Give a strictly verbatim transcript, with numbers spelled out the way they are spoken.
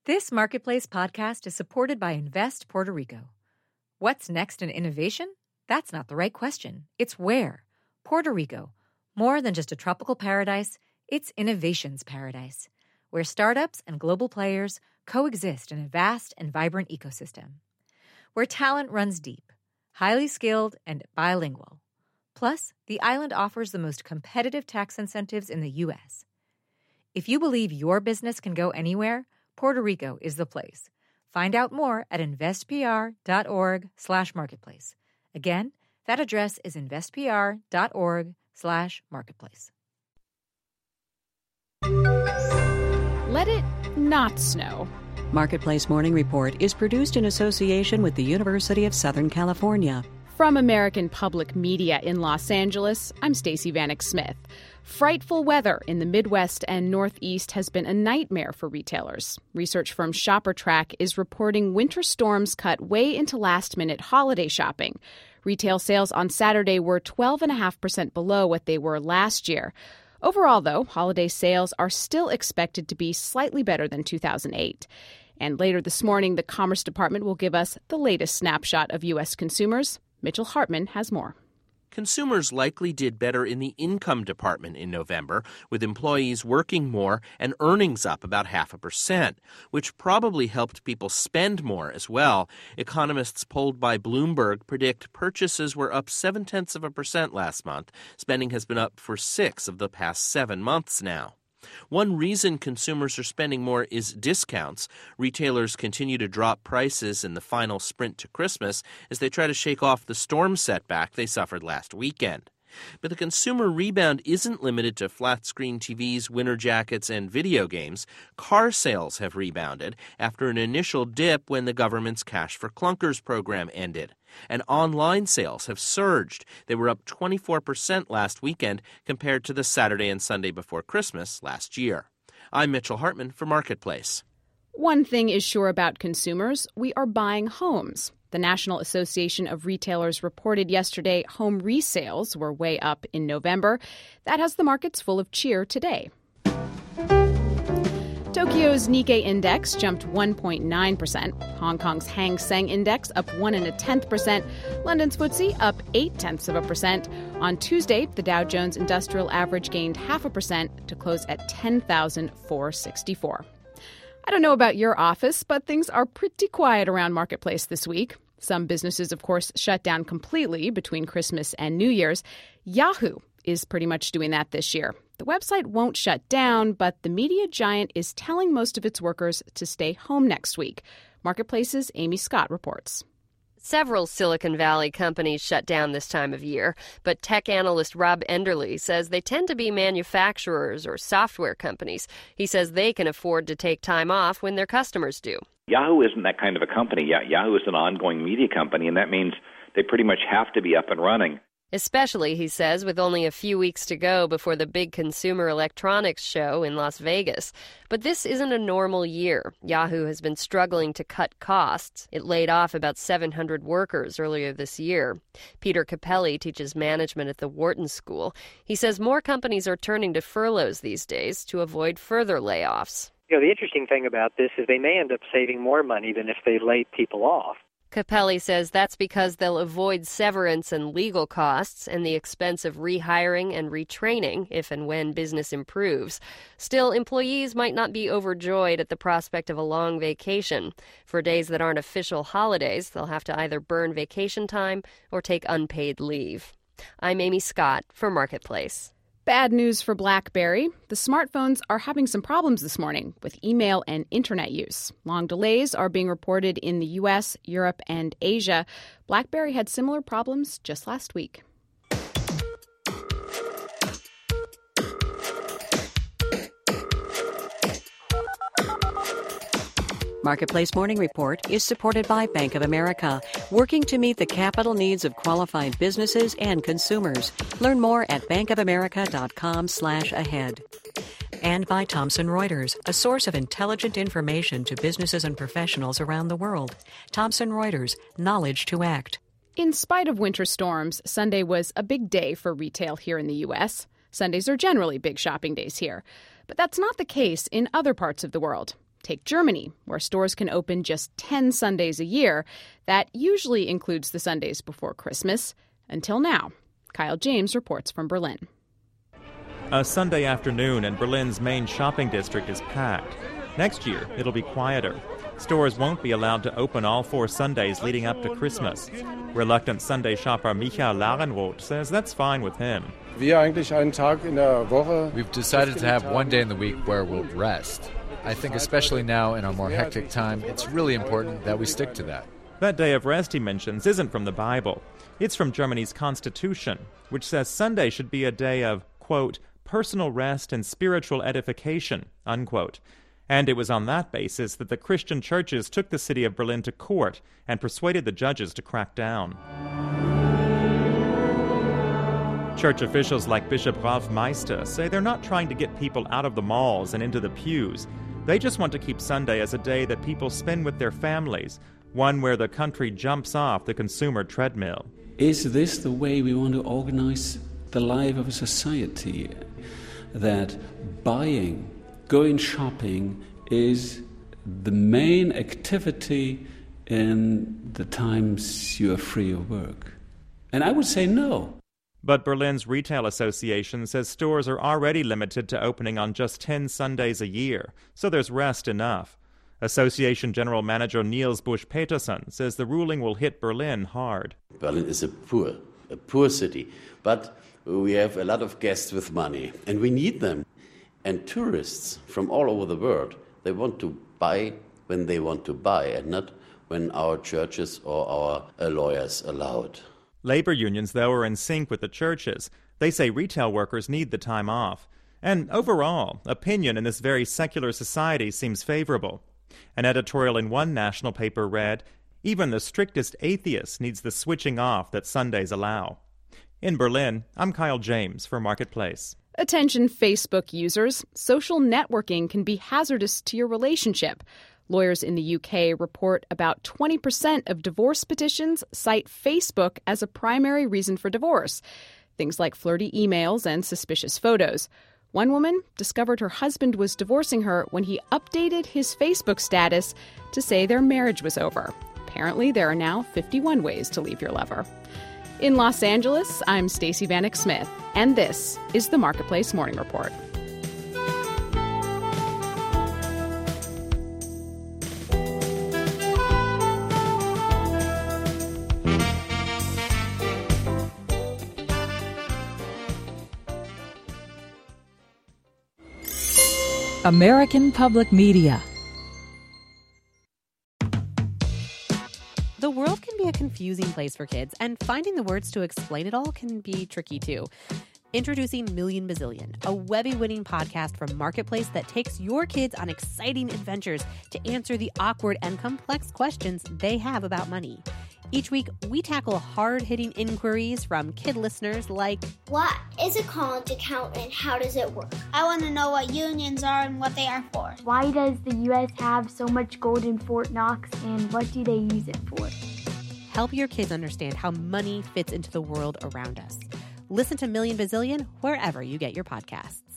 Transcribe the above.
This Marketplace podcast is supported by Invest Puerto Rico. What's next in innovation? That's not the right question. It's where. Puerto Rico. More than just a tropical paradise, it's innovation's paradise, where startups and global players coexist in a vast and vibrant ecosystem. Where talent runs deep, highly skilled, and bilingual. Plus, the island offers the most competitive tax incentives in the U S. If you believe your business can go anywhere, Puerto Rico is the place. Find out more at investpr.org slash marketplace. Again, that address is investpr.org slash marketplace. Let it not snow. Marketplace Morning Report is produced in association with the University of Southern California. From American Public Media in Los Angeles, I'm Stacey Vanek Smith. Frightful weather in the Midwest and Northeast has been a nightmare for retailers. Research firm ShopperTrack is reporting winter storms cut way into last-minute holiday shopping. Retail sales on Saturday were twelve point five percent below what they were last year. Overall, though, holiday sales are still expected to be slightly better than two thousand eight. And later this morning, the Commerce Department will give us the latest snapshot of U S consumers. Mitchell Hartman has more. Consumers likely did better in the income department in November, with employees working more and earnings up about half a percent, which probably helped people spend more as well. Economists polled by Bloomberg predict purchases were up seven-tenths of a percent last month. Spending has been up for six of the past seven months now. One reason consumers are spending more is discounts. Retailers continue to drop prices in the final sprint to Christmas as they try to shake off the storm setback they suffered last weekend. But the consumer rebound isn't limited to flat-screen T Vs, winter jackets, and video games. Car sales have rebounded after an initial dip when the government's Cash for Clunkers program ended. And online sales have surged. They were up twenty-four percent last weekend compared to the Saturday and Sunday before Christmas last year. I'm Mitchell Hartman for Marketplace. One thing is sure about consumers, we are buying homes. The National Association of Retailers reported yesterday home resales were way up in November. That has the markets full of cheer today. Tokyo's Nikkei index jumped one point nine percent. Hong Kong's Hang Seng index up one and a tenth percent. London's F T S E up eight tenths of a percent. On Tuesday, the Dow Jones Industrial Average gained half a percent to close at ten thousand four hundred sixty-four. I don't know about your office, but things are pretty quiet around Marketplace this week. Some businesses, of course, shut down completely between Christmas and New Year's. Yahoo is pretty much doing that this year. The website won't shut down, but the media giant is telling most of its workers to stay home next week. Marketplace's Amy Scott reports. Several Silicon Valley companies shut down this time of year, but tech analyst Rob Enderle says they tend to be manufacturers or software companies. He says they can afford to take time off when their customers do. Yahoo isn't that kind of a company. Yahoo is an ongoing media company, and that means they pretty much have to be up and running. Especially, he says, with only a few weeks to go before the big consumer electronics show in Las Vegas. But this isn't a normal year. Yahoo has been struggling to cut costs. It laid off about seven hundred workers earlier this year. Peter Capelli teaches management at the Wharton School. He says more companies are turning to furloughs these days to avoid further layoffs. You know, the interesting thing about this is they may end up saving more money than if they laid people off. Capelli says that's because they'll avoid severance and legal costs and the expense of rehiring and retraining if and when business improves. Still, employees might not be overjoyed at the prospect of a long vacation. For days that aren't official holidays, they'll have to either burn vacation time or take unpaid leave. I'm Amy Scott for Marketplace. Bad news for BlackBerry. The smartphones are having some problems this morning with email and internet use. Long delays are being reported in the U S, Europe, and Asia. BlackBerry had similar problems just last week. Marketplace Morning Report is supported by Bank of America, working to meet the capital needs of qualified businesses and consumers. Learn more at bankofamerica.com slash ahead. And by Thomson Reuters, a source of intelligent information to businesses and professionals around the world. Thomson Reuters, knowledge to act. In spite of winter storms, Sunday was a big day for retail here in the U S. Sundays are generally big shopping days here. But that's not the case in other parts of the world. Take Germany, where stores can open just ten Sundays a year. That usually includes the Sundays before Christmas. Until now. Kyle James reports from Berlin. A Sunday afternoon in Berlin's main shopping district is packed. Next year, it'll be quieter. Stores won't be allowed to open all four Sundays leading up to Christmas. Reluctant Sunday shopper Michael Larenroth says that's fine with him. We've decided to have one day in the week where we'll rest. I think especially now in our more hectic time, it's really important that we stick to that. That day of rest he mentions isn't from the Bible. It's from Germany's constitution, which says Sunday should be a day of, quote, personal rest and spiritual edification, unquote. And it was on that basis that the Christian churches took the city of Berlin to court and persuaded the judges to crack down. Church officials like Bishop Ralf Meister say they're not trying to get people out of the malls and into the pews. They just want to keep Sunday as a day that people spend with their families, one where the country jumps off the consumer treadmill. Is this the way we want to organize the life of a society? That buying, going shopping is the main activity in the times you are free of work? And I would say no. But Berlin's Retail Association says stores are already limited to opening on just ten Sundays a year, so there's rest enough. Association General Manager Niels Busch-Peterson says the ruling will hit Berlin hard. Berlin is a poor, a poor city, but we have a lot of guests with money, and we need them. And tourists from all over the world, they want to buy when they want to buy, and not when our churches or our uh, lawyers allow it. Labor unions, though, are in sync with the churches. They say retail workers need the time off. And overall, opinion in this very secular society seems favorable. An editorial in one national paper read, "Even the strictest atheist needs the switching off that Sundays allow." In Berlin, I'm Kyle James for Marketplace. Attention Facebook users, social networking can be hazardous to your relationship. Lawyers in the U K report about twenty percent of divorce petitions cite Facebook as a primary reason for divorce. Things like flirty emails and suspicious photos. One woman discovered her husband was divorcing her when he updated his Facebook status to say their marriage was over. Apparently, there are now fifty-one ways to leave your lover. In Los Angeles, I'm Stacey Vanek Smith, and this is the Marketplace Morning Report. American Public Media. The world can be a confusing place for kids, and finding the words to explain it all can be tricky too. Introducing Million Bazillion, a Webby-winning podcast from Marketplace that takes your kids on exciting adventures to answer the awkward and complex questions they have about money. Each week, we tackle hard-hitting inquiries from kid listeners like, what is a college account and how does it work? I want to know what unions are and what they are for. Why does the U S have so much gold in Fort Knox, and what do they use it for? Help your kids understand how money fits into the world around us. Listen to Million Bazillion wherever you get your podcasts.